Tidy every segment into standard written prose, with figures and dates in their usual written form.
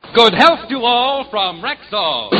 Good health to all from Rexall.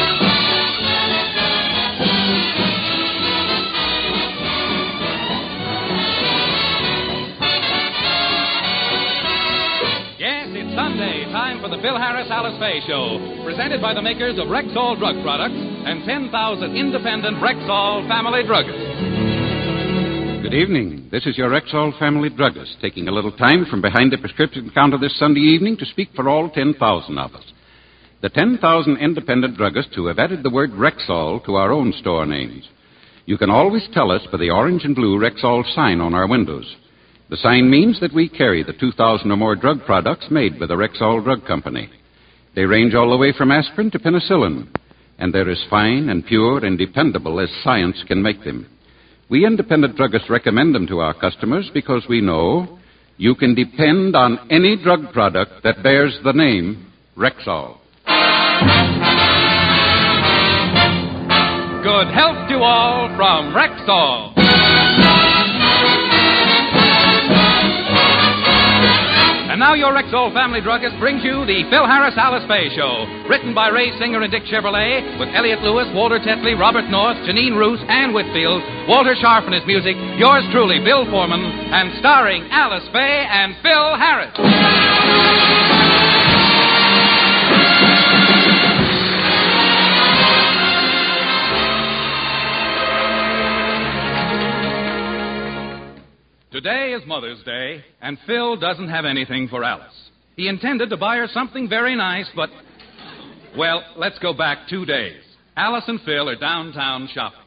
Yes, it's Sunday, time for the Bill Harris Alice Faye Show, presented by the makers of Rexall Drug Products and 10,000 independent Rexall family druggists. Good evening. This is your Rexall family druggist, taking a little time from behind the prescription counter this Sunday evening to speak for all 10,000 of us. The 10,000 independent druggists who have added the word Rexall to our own store names. You can always tell us by the orange and blue Rexall sign on our windows. The sign means that we carry the 2,000 or more drug products made by the Rexall Drug Company. They range all the way from aspirin to penicillin, and they're as fine and pure and dependable as science can make them. We independent druggists recommend them to our customers because we know you can depend on any drug product that bears the name Rexall. Good health to all from Rexall. And now your Rexall family druggist brings you the Phil Harris Alice Faye Show, written by Ray Singer and Dick Chevrolet, with Elliot Lewis, Walter Tetley, Robert North, Janine Roos, Ann Whitfield, Walter Scharf and his music, yours truly, Bill Foreman, and starring Alice Faye and Phil Harris. Today is Mother's Day, and Phil doesn't have anything for Alice. He intended to buy her something very nice, but, well, let's go back 2 days. Alice and Phil are downtown shopping.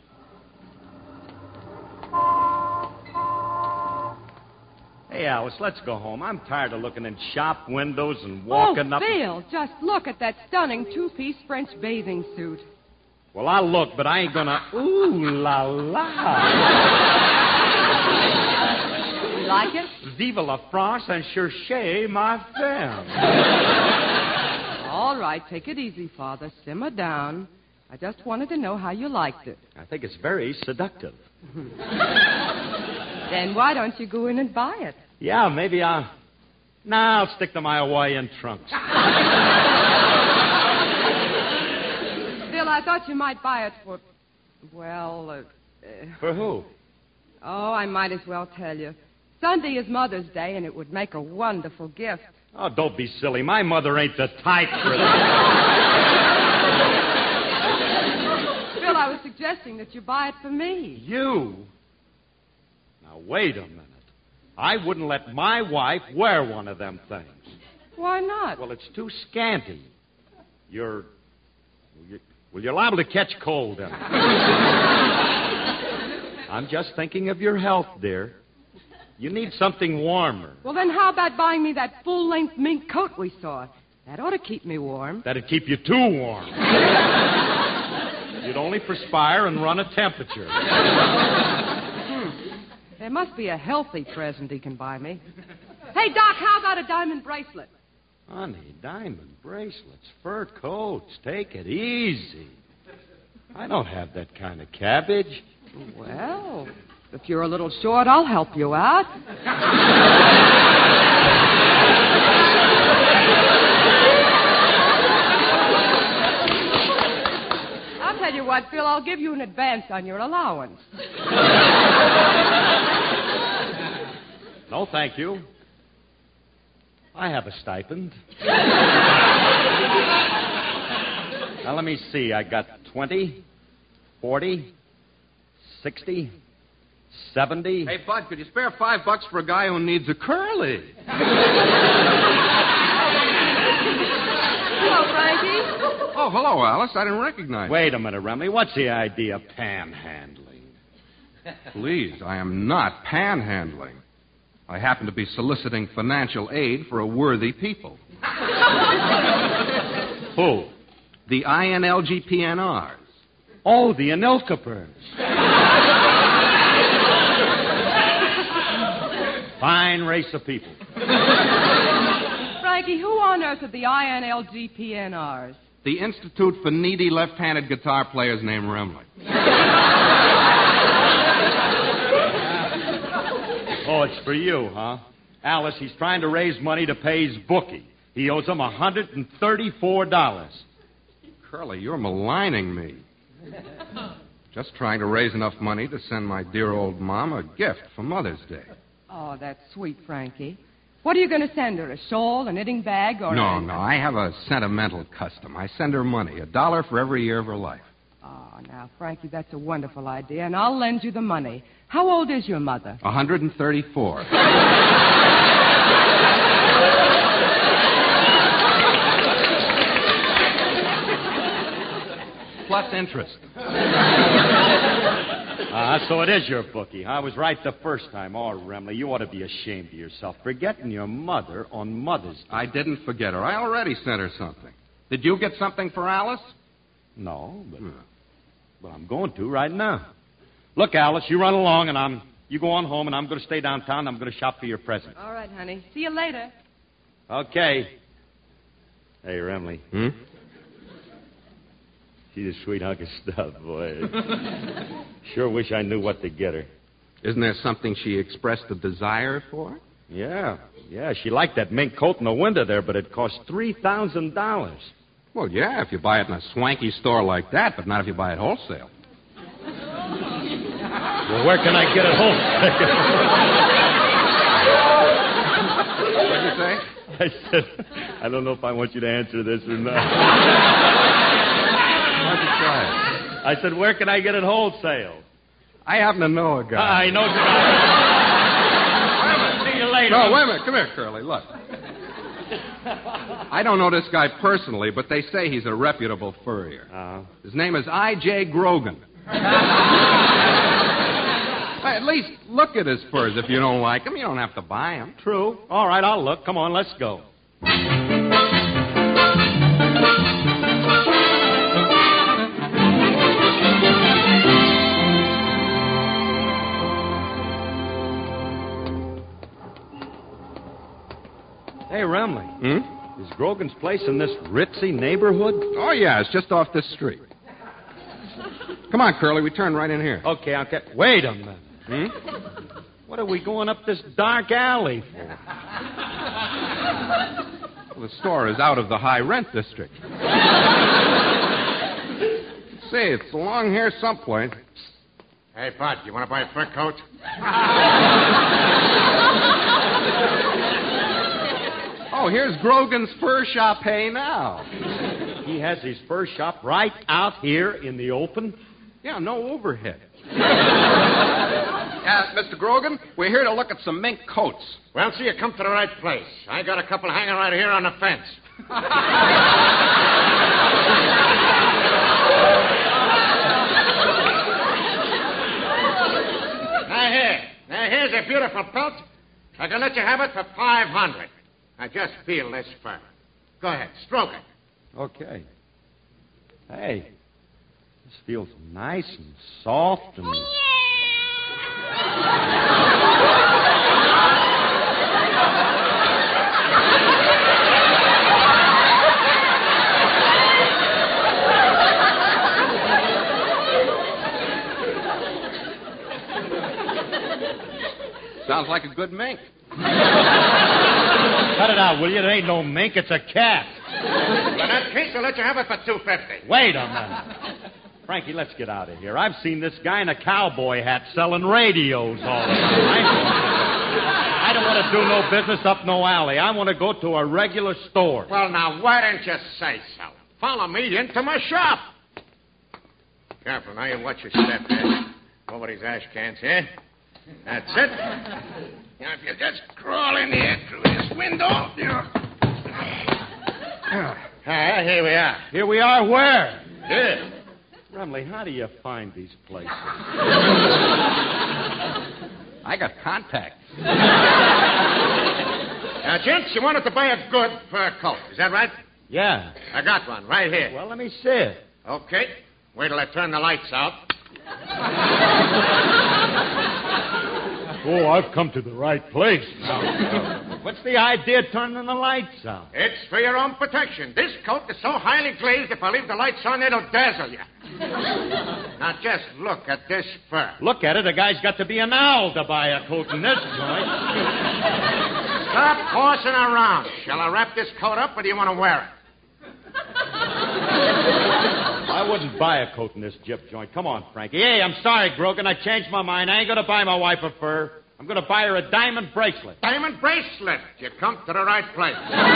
Hey, Alice, let's go home. I'm tired of looking in shop windows and walking up... Oh, Phil, just look at that stunning two-piece French bathing suit. Well, I'll look, but I ain't gonna... Ooh, la, la. Like it? Vive la France and cherchez ma femme. All right, take it easy, Father. Simmer down. I just wanted to know how you liked it. I think it's very seductive. Then why don't you go in and buy it? Yeah, maybe I'll... Nah, I'll stick to my Hawaiian trunks. Phil, I thought you might buy it for... Well, For who? Oh, I might as well tell you. Sunday is Mother's Day, and it would make a wonderful gift. Oh, don't be silly. My mother ain't the type for that. Phil, I was suggesting that you buy it for me. You? Now, wait a minute. I wouldn't let my wife wear one of them things. Why not? Well, it's too scanty. Well, you're liable to catch cold in it. I'm just thinking of your health, dear. You need something warmer. Well, then how about buying me that full-length mink coat we saw? That ought to keep me warm. That'd keep you too warm. You'd only perspire and run a temperature. There must be a healthy present he can buy me. Hey, Doc, how about a diamond bracelet? Honey, diamond bracelets, fur coats. Take it easy. I don't have that kind of cabbage. Well, if you're a little short, I'll help you out. I'll tell you what, Phil, I'll give you an advance on your allowance. No, thank you. I have a stipend. Now, let me see. I got 20, 40, 60, 70. Hey, Bud, could you spare $5 for a guy who needs a curly? Hello, Frankie. Oh, hello, Alice. I didn't recognize you. Wait a minute, Remley. What's the idea of panhandling? Please, I am not panhandling. I happen to be soliciting financial aid for a worthy people. Who? The INLGPNRs. Oh, the Anilkapers. Fine race of people. Frankie, who on earth are the INLGPNRs? The Institute for Needy Left-Handed Guitar Players named Remley. Oh, it's for you, huh? Alice, he's trying to raise money to pay his bookie. He owes him $134. Curly, you're maligning me. Just trying to raise enough money to send my dear old mom a gift for Mother's Day. Oh, that's sweet, Frankie. What are you going to send her? A shawl, a knitting bag, or... No, I have a sentimental custom. I send her money, $1 for every year of her life. Oh, now, Frankie, that's a wonderful idea, and I'll lend you the money. How old is your mother? 134. Plus interest. So it is your bookie. I was right the first time. Oh, Remley, you ought to be ashamed of yourself. Forgetting your mother on Mother's Day. I didn't forget her. I already sent her something. Did you get something for Alice? No, but I'm going to right now. Look, Alice, you run along, and you go on home, and I'm going to stay downtown. I'm going to shop for your present. All right, honey. See you later. Okay. Hey, Remley. Hmm? She's a sweet hunk of stuff, boy. Sure wish I knew what to get her. Isn't there something she expressed a desire for? Yeah, she liked that mink coat in the window there, but it cost $3,000. Well, yeah, if you buy it in a swanky store like that, but not if you buy it wholesale. Well, where can I get it What'd you say? I said, I don't know if I want you to answer this or not. Why'd you try it? I said, where can I get it wholesale? I happen to know a guy. I know the guy. See you later. No, wait a minute. Come here, Curly. Look. I don't know this guy personally, but they say he's a reputable furrier. His name is I.J. Grogan. At least look at his furs. If you don't like them, you don't have to buy them. True. All right, I'll look. Come on, let's go. Hey, Remley. Is Grogan's place in this ritzy neighborhood? Oh, yeah, it's just off this street. Come on, Curly, we turn right in here. Okay. Wait a minute. What are we going up this dark alley for? Well, the store is out of the high rent district. Say, it's along here someplace. Hey, Bud, you want to buy a fur coat? Oh, here's Grogan's Fur Shop. Hey, now. He has his fur shop right out here in the open? Yeah, no overhead. Yeah, Mr. Grogan, we're here to look at some mink coats. Well, see, you come to the right place. I got a couple hanging right here on the fence. Now, here's a beautiful pelt. I can let you have it for $500. Now, just feel this fur. Go ahead, stroke it. Okay. Hey, this feels nice and soft and... Sounds like a good mink. Cut it out, will you? It ain't no mink, it's a cat. In that case, I'll let you have it for $250. Wait a minute. Frankie, let's get out of here. I've seen this guy in a cowboy hat selling radios all the time. I don't want to do no business up no alley. I want to go to a regular store. Well, now, why don't you say so? Follow me into my shop. Careful, now you watch your step there. Over these ash cans here. That's it. Now, if you just crawl in here through this window, here we are. Here we are where? Here. Remley, how do you find these places? I got contacts. Now, gents, you wanted to buy a good fur coat. Is that right? Yeah. I got one right here. Well, let me see it. Okay. Wait till I turn the lights out. Oh, I've come to the right place. What's the idea of turning the lights out? It's for your own protection. This coat is so highly glazed, if I leave the lights on, it'll dazzle you. Now, just look at this fur. Look at it. A guy's got to be an owl to buy a coat in this joint. Stop horsing around. Shall I wrap this coat up, or do you want to wear it? I wouldn't buy a coat in this gyp joint. Come on, Frankie. Hey, I'm sorry, Grogan. I changed my mind. I ain't going to buy my wife a fur. I'm going to buy her a diamond bracelet. Diamond bracelet. You come to the right place.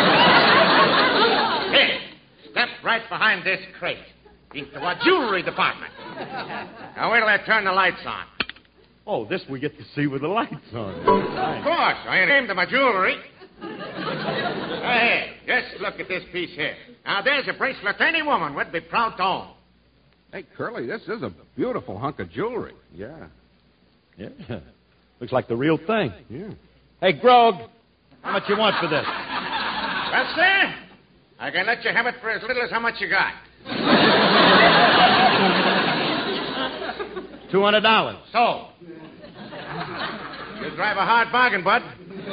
Here, step right behind this crate. Into our jewelry department. Now, wait till I turn the lights on. Oh, this we get to see with the lights on. Of course. I ain't aimed at my jewelry. Hey, just look at this piece here. Now, there's a bracelet any woman would be proud to own. Hey, Curly, this is a beautiful hunk of jewelry. Yeah. Looks like the real thing. Yeah. Hey, Grog, how much you want for this? Well, sir, I can let you have it for as little as how much you got. $200. So. You drive a hard bargain, bud.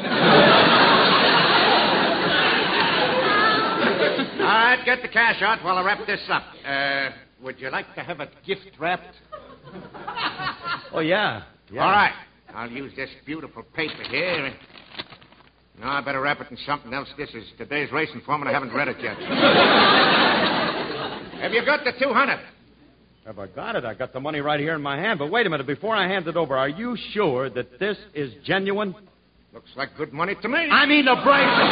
All right, get the cash out while I wrap this up. Would you like to have it gift wrapped? Oh, yeah. All right. I'll use this beautiful paper here. No, I better wrap it in something else. This is today's racing form, and I haven't read it yet. Have you got the 200? Have I got it? I got the money right here in my hand. But wait a minute. Before I hand it over, are you sure that this is genuine? Looks like good money to me. I mean the bracelet.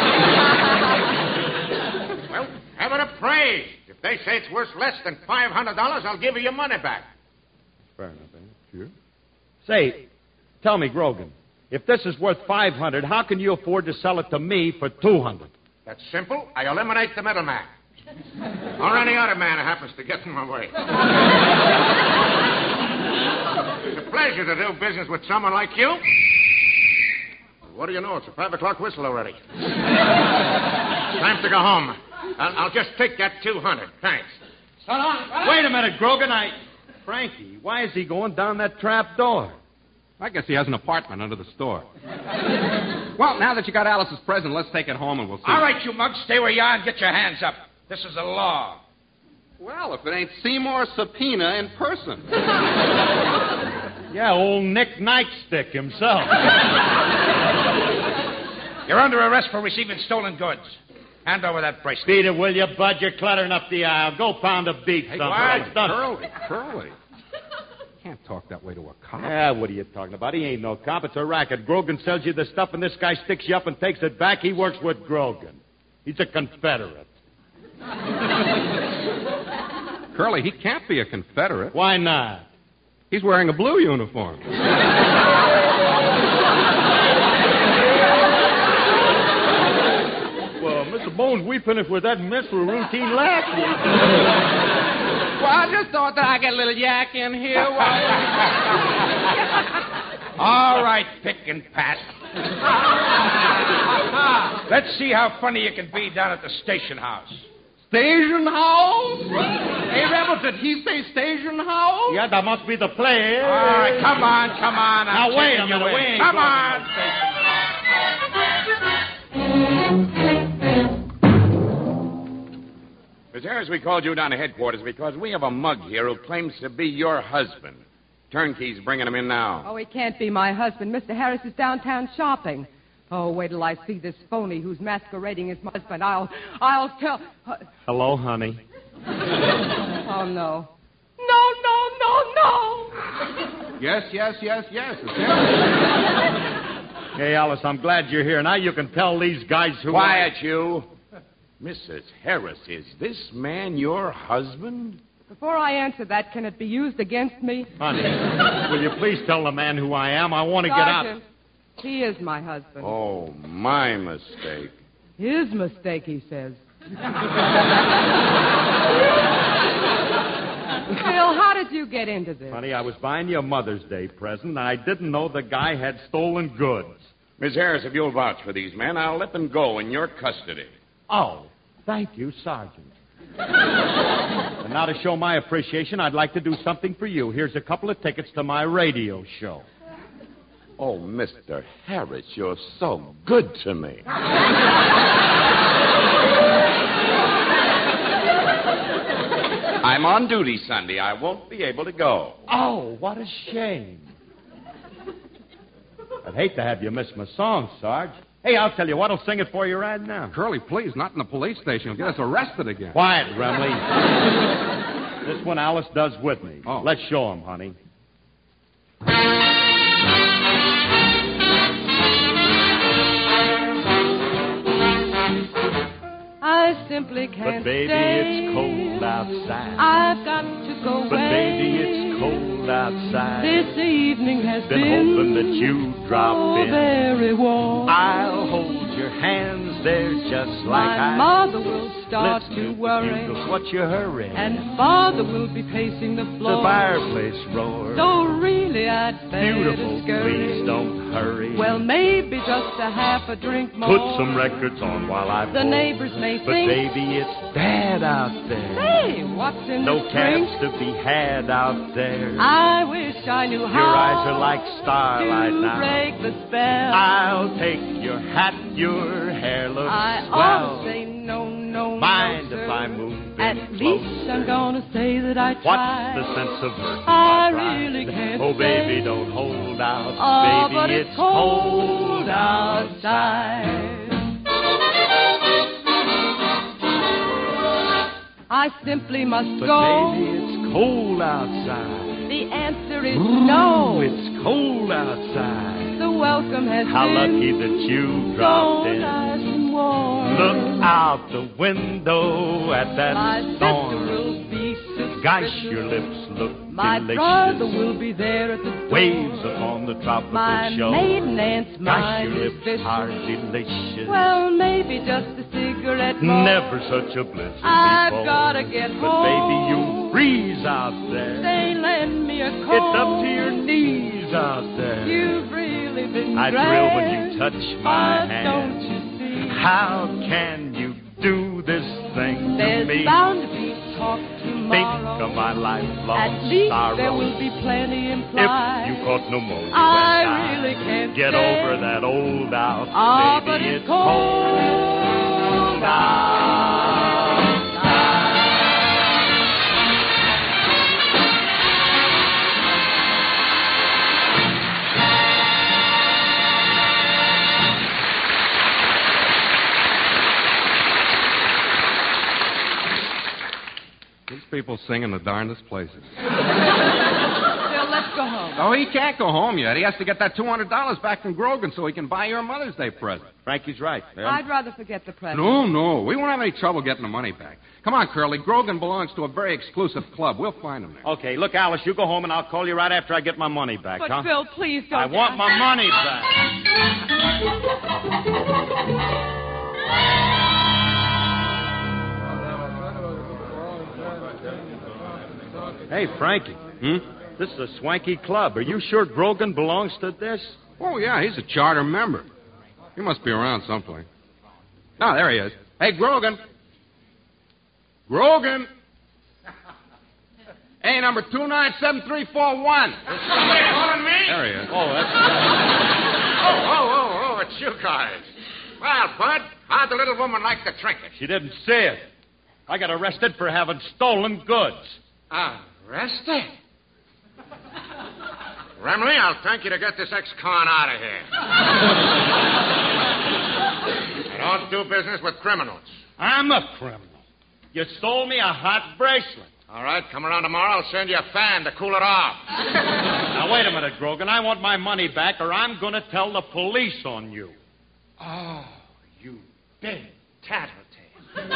Well, have it appraised. If they say it's worth less than $500, I'll give you your money back. Fair enough, Sure. Say, tell me, Grogan, if this is worth $500, how can you afford to sell it to me for $200? That's simple. I eliminate the middleman. Or any other man who happens to get in my way. It's a pleasure to do business with someone like you. What do you know? It's a 5 o'clock whistle already. Time to go home. I'll just take that 200. Thanks. So long. Wait a minute, Grogan. Frankie, why is he going down that trap door? I guess he has an apartment under the store. Well, now that you got Alice's present, let's take it home and we'll see. All right, you mugs, stay where you are and get your hands up. This is the law. Well, if it ain't Seymour Subpoena in person. Yeah, old Nick Nightstick himself. You're under arrest for receiving stolen goods. Hand over that bracelet. Beat it, will you, bud? You're cluttering up the aisle. Go pound a beat someplace. Curly. Can't talk that way to a cop. Yeah, what are you talking about? He ain't no cop. It's a racket. Grogan sells you the stuff, and this guy sticks you up and takes it back. He works with Grogan. He's a Confederate. Curly, he can't be a Confederate. Why not? He's wearing a blue uniform. Well, Mr. Bones, we finished with that menstrual routine last week. Well, I just thought that I'd get a little yak in here. All right, pick and pat. Let's see how funny you can be down at the station house. Station house? Hey, Rebel, did he say station house? Yeah, that must be the play. All right, come on. Now, wait a minute. We ain't Come going on. Miss Harris, we called you down to headquarters because we have a mug here who claims to be your husband. Turnkeys bringing him in now. Oh, he can't be my husband. Mr. Harris is downtown shopping. Oh, wait till I see this phony who's masquerading as my husband. I'll tell... Hello, honey. Oh, no. No. Yes. Hey, Alice, I'm glad you're here. Now you can tell these guys who... Quiet, you. Mrs. Harris, is this man your husband? Before I answer that, can it be used against me? Honey, will you please tell the man who I am? I want to get out. Sergeant, he is my husband. Oh, my mistake. His mistake, he says. Phil, how did you get into this? Honey, I was buying you a Mother's Day present, and I didn't know the guy had stolen goods. Miss Harris, if you'll vouch for these men, I'll let them go in your custody. Oh, thank you, Sergeant. And now to show my appreciation, I'd like to do something for you. Here's a couple of tickets to my radio show. Oh, Mr. Harris, you're so good to me. I'm on duty Sunday. I won't be able to go. Oh, what a shame. I'd hate to have you miss my song, Sarge. Hey, I'll tell you what, I'll sing it for you right now. Curly, please, not in the police station. You'll get us arrested again. Quiet, Remley. This one Alice does with me. Oh. Let's show him, honey. I simply can't But baby, stay. it's cold outside. I've got to go away. But baby, it's cold outside. This evening has Been hoping that you drop so in. very warm. I'll hold your hands there just like My I. mother will start Listen to the worry, bugles, what's your hurry? and father will be pacing the floor. the fireplace roars. So really, I'd better Beautiful, scurry. please don't hurry. Well, maybe just a half a drink more. Put some records on while I The pour. neighbors may But think. baby, it's bad out there. Hey, what's in No this drink? cabs to be had out there. I wish I knew Your how. eyes are like starlight to now. break the spell. I'll take your hat, your hair looks I swell. ought to say no, no, Mind no, if sir. I move in At close? least I'm gonna say that I What's tried. the sense of hurting I my pride? really can't Oh, baby, stay. don't hold out. Oh, baby, but it's it's cold outside. I simply must But go. baby, it's cold outside. The answer is no. It's cold outside. The welcome has How been lucky that you so dropped in. nice and warm. Look out the window at that My sister storm. will be suspicious. Gosh, your lips look My delicious. brother will be there at the door. Waves upon the tropical My shore. maiden aunt's Gosh, mind your is lips vicious. are delicious. Well, maybe just a cigarette more. Never such a blizzard I've before. gotta get But home. baby, you freeze out there. Say, lend me a coat. It's up to your knees out there. You've really been I grand. thrill when you touch my Oh, hand. don't you see? How can you do this thing to There's me? bound to be talk Think tomorrow. of my lifelong At least sorrow. there will be plenty If implied. you caught pneumonia I and died, really can't get stay. over that old out. Oh, baby, but it's cold outside. These people sing in the darndest places. Bill, let's go home. Oh, he can't go home yet. He has to get that $200 back from Grogan so he can buy your Mother's Day present. Frankie's right. I'd rather forget the present. No. We won't have any trouble getting the money back. Come on, Curly. Grogan belongs to a very exclusive club. We'll find him there. Okay, look, Alice, you go home and I'll call you right after I get my money back, But, huh? Bill, please don't. I want my money back. Hey, Frankie. This is a swanky club. Are you sure Grogan belongs to this? Oh, yeah, he's a charter member. He must be around someplace. Oh, there he is. Hey, Grogan. Grogan. Hey, number 297341. Somebody calling me? There he is. Oh, that's... Oh, it's you guys. Well, Bud, how'd the little woman like the trinket? She didn't see it. I got arrested for having stolen goods. Arrested? Remley, I'll thank you to get this ex-con out of here. I don't do business with criminals. I'm a criminal. You stole me a hot bracelet. All right, come around tomorrow. I'll send you a fan to cool it off. Now, wait a minute, Grogan. I want my money back, or I'm going to tell the police on you. Oh, you big tattletale.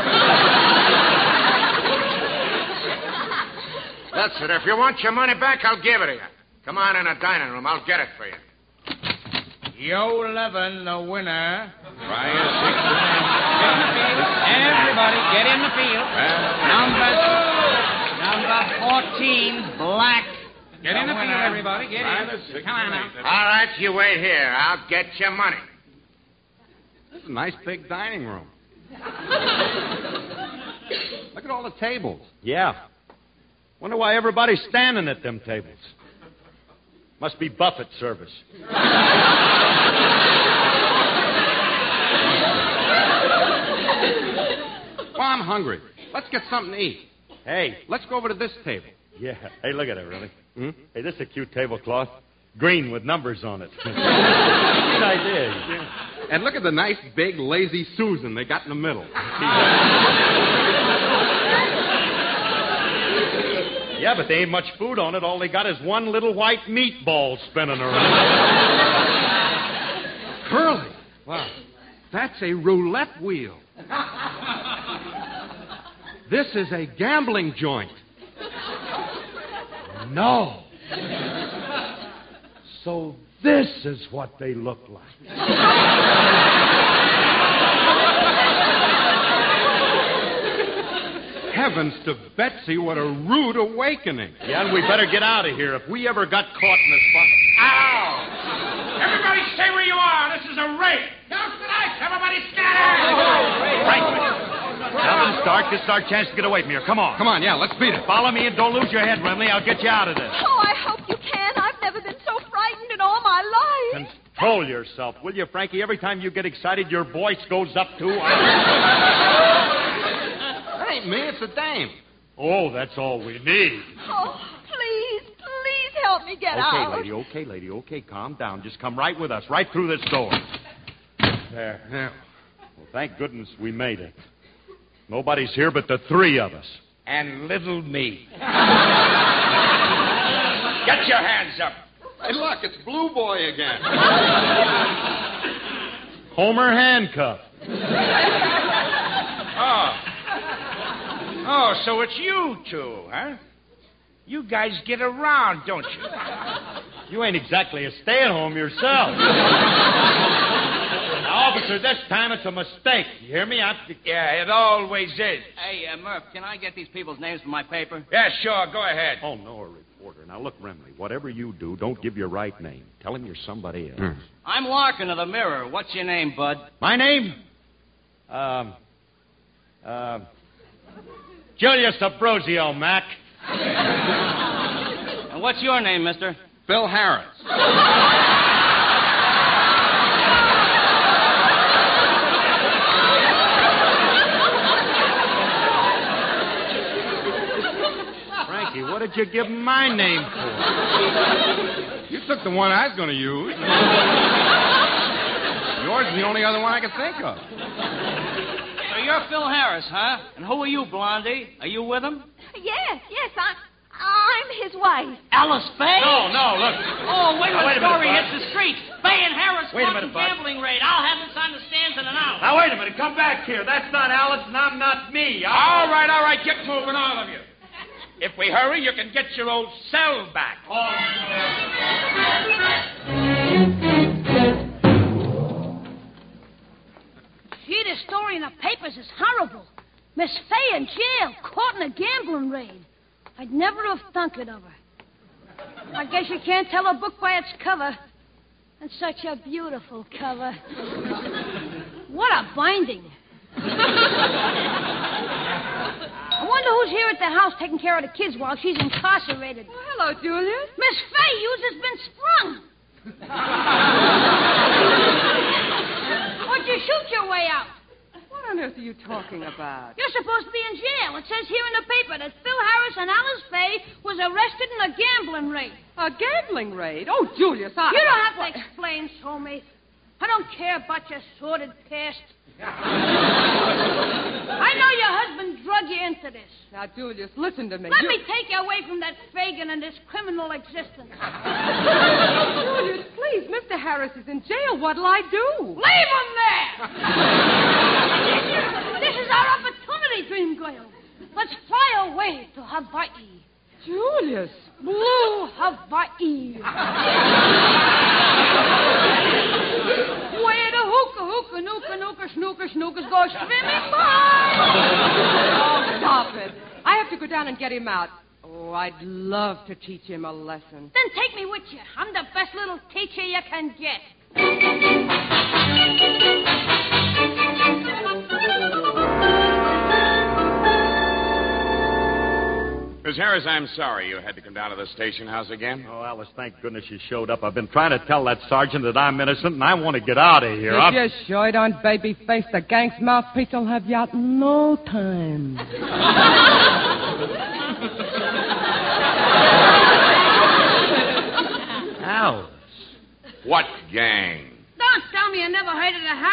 That's it. If you want your money back, I'll give it to you. Come on in the dining room. I'll get it for you. Yo 11, the winner. Everybody, get in the field. Number 14, Black. Get in the field, everybody. Get in. Come on now. All right, you wait here. I'll get your money. This is a nice big dining room. Look at all the tables. Yeah. Wonder why everybody's standing at them tables. Must be buffet service. Well, I'm hungry. Let's get something to eat. Hey. Let's go over to this table. Yeah. Hey, look at it, really. Hey, this is a cute tablecloth. Green with numbers on it. Good idea. And look at the nice, big, lazy Susan they got in the middle. Yeah, but there ain't much food on it. All they got is one little white meatball spinning around. Curly. Wow. That's a roulette wheel. This is a gambling joint. No. So this is what they look like. Heavens to Betsy, what a rude awakening. Yeah, and we better get out of here. If we ever got caught in this fuck... Ow! Everybody stay where you are. This is a rape. Don't relax. Everybody scatter. Frank, now that it's dark, this is our chance to get away from here. Come on. Come on, yeah, let's beat it. Follow me and don't lose your head, Remley. I'll get you out of this. Oh, I hope you can. I've never been so frightened in all my life. Control yourself, will you, Frankie? Every time you get excited, your voice goes up too. That ain't me, it's the dame. Oh, that's all we need. Oh, please help me get out. Okay, lady, okay, calm down. Just come right with us, right through this door. There. Yeah. Well, thank goodness we made it. Nobody's here but the three of us. And little me. Get your hands up. Hey, look, it's Blue Boy again. Homer Handcuff. Oh, so it's you two, huh? You guys get around, don't you? You ain't exactly a stay-at-home yourself. Now, officer, this time it's a mistake. You hear me? Yeah, it always is. Hey, Murph, can I get these people's names for my paper? Yeah, sure. Go ahead. Oh, no, a reporter. Now, look, Remley, whatever you do, don't give your right name. Tell him you're somebody else. I'm Larkin of the Mirror. What's your name, bud? My name? Julius Abruzio, Mac. And what's your name, mister? Phil Harris. Frankie, what did you give him my name for? You took the one I was going to use. Yours is the only other one I could think of. So you're Phil Harris, huh? And who are you, Blondie? Are you with him? Yes, I'm his wife. Alice Faye? No, look. Oh, wait till the story Bud. hits the streets. Faye and Harris Wait a fought minute, a Bud. gambling raid. I'll have this on the stands in an hour. Now, wait a minute. Come back here. That's not Alice, and I'm not me. All right. Get moving, all of you. If we hurry, you can get your old cell back. Gee, the story in the papers is horrible. Miss Faye in jail, caught in a gambling raid. I'd never have thunk it of her. I guess you can't tell a book by its cover. And such a beautiful cover. What a binding. I wonder who's here at the house taking care of the kids while she's incarcerated. Oh, hello, Julius. Miss Faye, you's has been sprung. What'd you shoot your way out? What on earth are you talking about? You're supposed to be in jail. It says here in the paper that Phil Harris and Alice Faye was arrested in a gambling raid. A gambling raid? Oh, Julius, You don't have to explain, Somy. I don't care about your sordid past. I know your husband drug you into this. Now, Julius, listen to me. Let me take you away from that Fagin and this criminal existence. Julius, please. Mr. Harris is in jail. What'll I do? Leave him there! This is our opportunity, dream girl. Let's fly away to Hawaii. Julius. Blue Hawaii. Where the hookah, nooka, snookers go swimming by. Oh, stop it. I have to go down and get him out. Oh, I'd love to teach him a lesson. Then take me with you. I'm the best little teacher you can get. Miss Harris, I'm sorry you had to come down to the station house again. Oh, Alice, thank goodness you showed up. I've been trying to tell that sergeant that I'm innocent, and I want to get out of here. If you shied on baby face, the gang's mouthpiece will have you out in no time. Alice. What gang? Don't tell me you never heard of the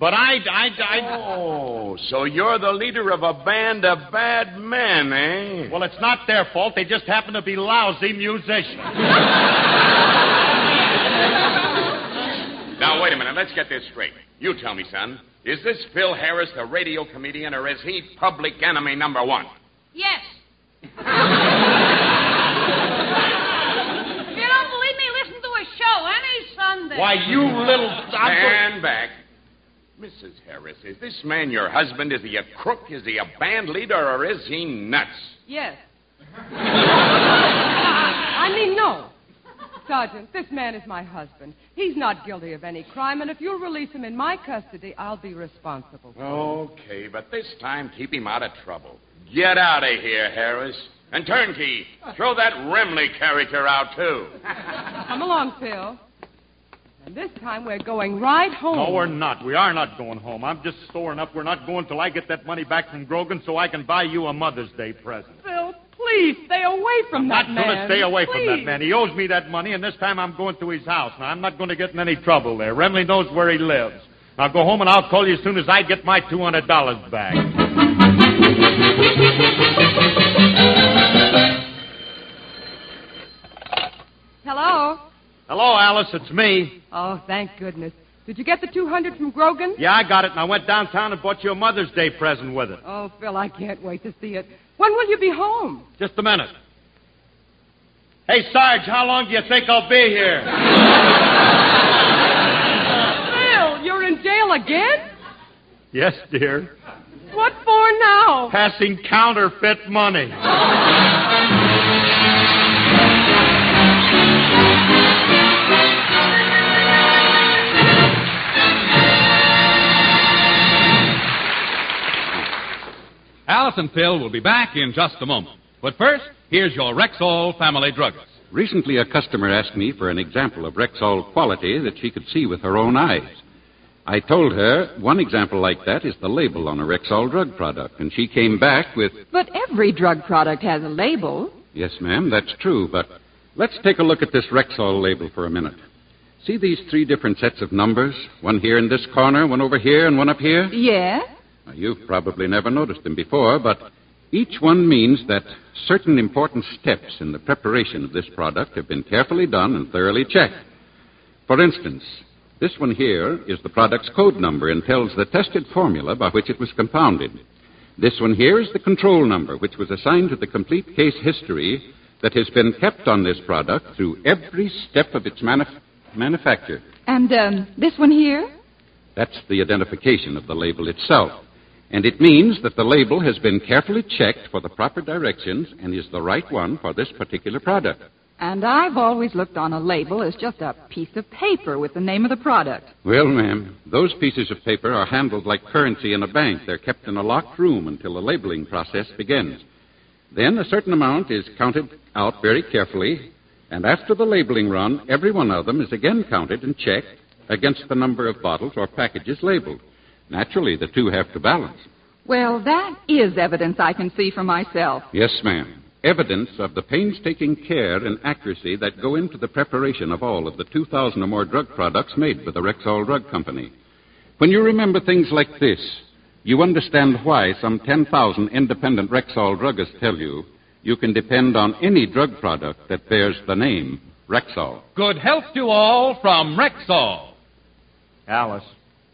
But Oh, so you're the leader of a band of bad men, eh? Well, it's not their fault. They just happen to be lousy musicians. Now, wait a minute. Let's get this straight. You tell me, son. Is this Phil Harris the radio comedian, or is he public enemy number one? Yes. If you don't believe me, listen to a show any Sunday. Why, you little... Stand back. Mrs. Harris, is this man your husband? Is he a crook? Is he a band leader, or is he nuts? Yes. I mean, no. Sergeant, this man is my husband. He's not guilty of any crime, and if you'll release him in my custody, I'll be responsible. Okay, but this time keep him out of trouble. Get out of here, Harris. And Turnkey, throw that Remley character out, too. Come along, Phil. And this time we're going right home. No, we're not. We are not going home. I'm just storing up. We're not going till I get that money back from Grogan so I can buy you a Mother's Day present. Phil, please stay away from that man. I'm not going to stay away from that man. He owes me that money, and this time I'm going to his house. Now, I'm not going to get in any trouble there. Remley knows where he lives. I'll go home, and I'll call you as soon as I get my $200 back. Hello? Hello, Alice. It's me. Oh, thank goodness. Did you get the $200 from Grogan? Yeah, I got it, and I went downtown and bought you a Mother's Day present with it. Oh, Phil, I can't wait to see it. When will you be home? Just a minute. Hey, Sarge, how long do you think I'll be here? Phil, you're in jail again? Yes, dear. What for now? Passing counterfeit money. Alice and Phil will be back in just a moment. But first, here's your Rexall family druggist. Recently, a customer asked me for an example of Rexall quality that she could see with her own eyes. I told her one example like that is the label on a Rexall drug product, and she came back with... But every drug product has a label. Yes, ma'am, that's true, but let's take a look at this Rexall label for a minute. See these 3 different sets of numbers? One here in this corner, one over here, and one up here? Yes. Now, you've probably never noticed them before, but each one means that certain important steps in the preparation of this product have been carefully done and thoroughly checked. For instance, this one here is the product's code number and tells the tested formula by which it was compounded. This one here is the control number, which was assigned to the complete case history that has been kept on this product through every step of its manufacture. And this one here? That's the identification of the label itself. And it means that the label has been carefully checked for the proper directions and is the right one for this particular product. And I've always looked on a label as just a piece of paper with the name of the product. Well, ma'am, those pieces of paper are handled like currency in a bank. They're kept in a locked room until the labeling process begins. Then a certain amount is counted out very carefully, and after the labeling run, every one of them is again counted and checked against the number of bottles or packages labeled. Naturally, the two have to balance. Well, that is evidence I can see for myself. Yes, ma'am. Evidence of the painstaking care and accuracy that go into the preparation of all of the 2,000 or more drug products made by the Rexall Drug Company. When you remember things like this, you understand why some 10,000 independent Rexall druggists tell you you can depend on any drug product that bears the name Rexall. Good health to all from Rexall. Alice,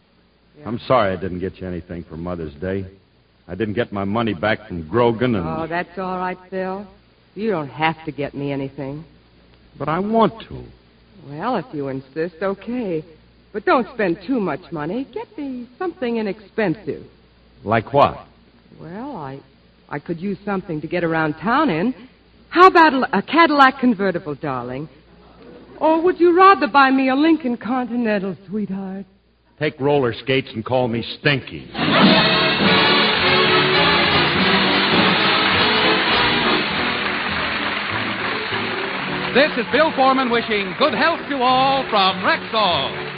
I'm sorry I didn't get you anything for Mother's Day. I didn't get my money back from Grogan and... Oh, that's all right, Phil. You don't have to get me anything. But I want to. Well, if you insist, okay. But don't spend too much money. Get me something inexpensive. Like what? Well, I could use something to get around town in. How about a Cadillac convertible, darling? Or would you rather buy me a Lincoln Continental, sweetheart? Take roller skates and call me Stinky. This is Bill Foreman wishing good health to all from Rexall.